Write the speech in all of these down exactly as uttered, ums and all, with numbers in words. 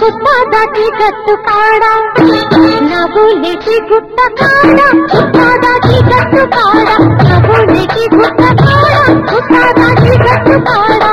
ఉత్పాదాకి గట్టు కాడా నవ్వులేకి గుట్ట కాడా ఉత్పాదాకి గట్టు కాడా నవ్వులేకి గుట్ట కాడా ఉత్పాదాకి గట్టు కాడా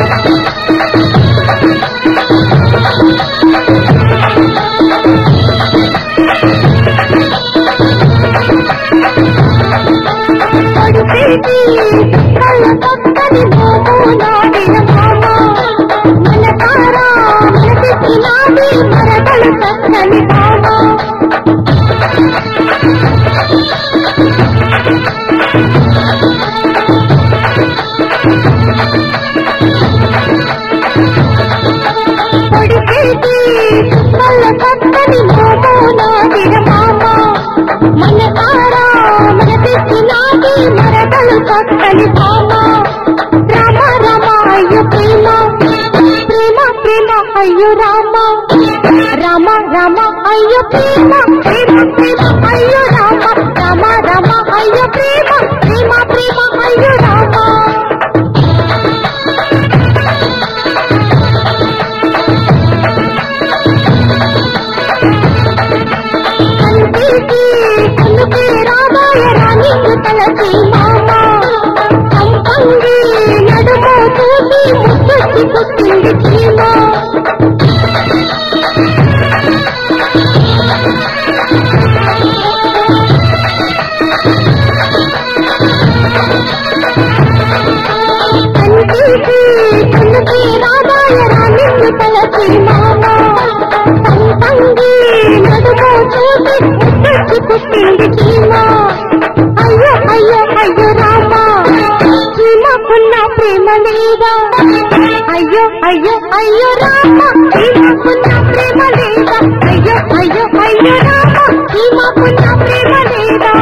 పడుకేటి కళ్ళ పక్కని మోము నాడిన మామ మన తారా మనకి నాది మరదలు చక్కని మామ పడుకేటి కళ్ళ పక్కని మోము నాడిన మామ మన తారా మనకి నాది మరదలు చక్కని మామ రామ రామ అయ్యో ప్రేమ ప్రేమ ప్రేమ అయ్యో రామ రామ రామ అయ్యో ప్రేమ ప్రేమ ప్రేమ అయ్యో రామ రామ రామ అయ్యో ప్రేమ ప్రేమ ప్రేమ అయ్యో రామ కంటికి కనుకే రామాయ రాణి తలసి మామ సంపంగి నడుము చూసి ముద్దొచ్చి పుట్టింది చీమ కంటికి కనుకే రామాయ రాణి తలసి మామ సంపంగి నడుము చూసి ముద్దొచ్చి పుట్టింది చీమ అయ్యో అయ్యో అయ్యో రామ చీమకున్న ప్రేమ లేదా అయ్యో అయ్యో అయ్యో రామ చీమకున్న ప్రేమ లేదా అయ్యో అయ్యో అయ్యో రామ చీమకున్న ప్రేమ లేదా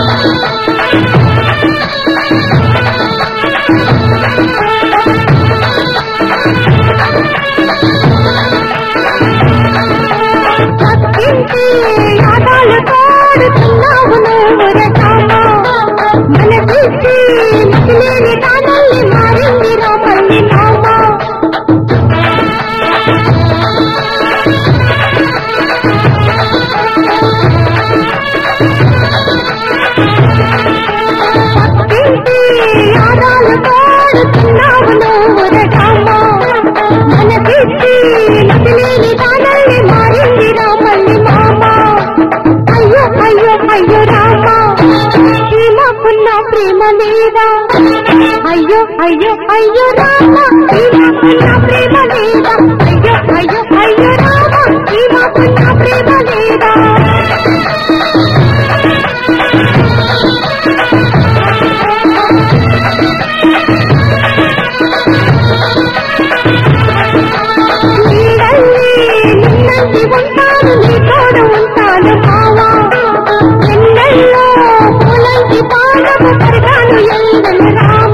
పక్కింటి యాదాలు పాడుతున్నావు నువ్వు రకామ మనసిచ్చి నసిలేని దానల్ని మారింది రామల్ని మామ పక్కింటి యాదాలు పాడుతున్నావు నువ్వు రకామ మనసిచ్చి నసిలేని దానల్ని మారింది రామల్ని మామ అయ్యో అయ్యో అయ్యో రామ చీమకున్న ప్రేమ లేదా అయ్యో అయ్యో అయ్యో రామ చీమకున్న ప్రేమ లేదా అయ్యో అయ్యో అయ్యో రామ చీమకున్న ప్రేమ లేదా నీడల్లి నిన్నంటి ఉంటాను నీ తోడు ఉంటాను మావా ఎన్నెల్లో పూలంటి పాదము పరిగాను ఎందలు రామ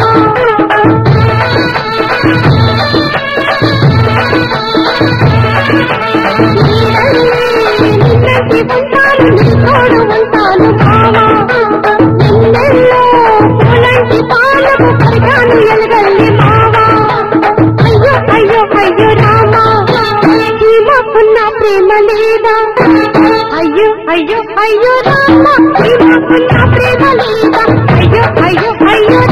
నీడల్లి నిన్నంటి ఉంటాను నీ తోడు ఉంటాను మావా ఎన్నెల్లో పూలంటి పాదము పరిగాను ఎలగల్లి మావా అయ్యో అయ్యో అయ్యో రామ చీమకున్న ప్రేమ లేదా అయ్యో అయ్యో అయ్యో రామ చీమకున్న ప్రేమ లేదా అయ్యో అయ్యో అయ్యో